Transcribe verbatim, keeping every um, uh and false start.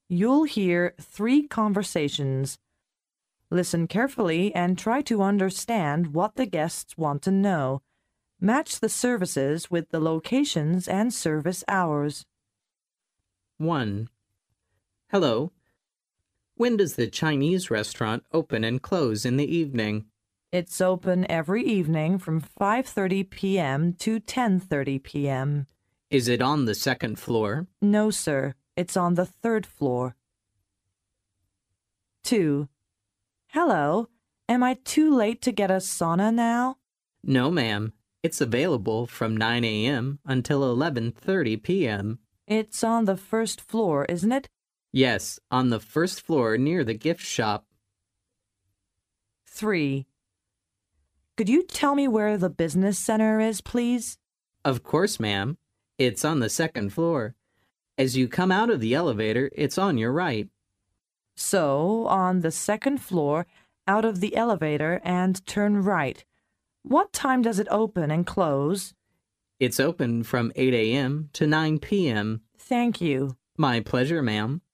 You'll hear three conversations. Listen carefully and try to understand what the guests want to know. Match the services with the locations and service hours. one. Hello. When does the Chinese restaurant open and close in the evening? It's open every evening from five thirty p m to ten thirty p m Is it on the second floor? No, sir. It's on the third floor. two. Hello. Am I too late to get a sauna now? No, ma'am. It's available from nine a m until eleven thirty p m It's on the first floor, isn't it? Yes, on the first floor near the gift shop. three. Could you tell me where the business center is, please? Of course, ma'am. It's on the second floor. As you come out of the elevator, it's on your right. So, on the second floor, out of the elevator and turn right. What time does it open and close? It's open from eight a m to nine p m Thank you. My pleasure, ma'am.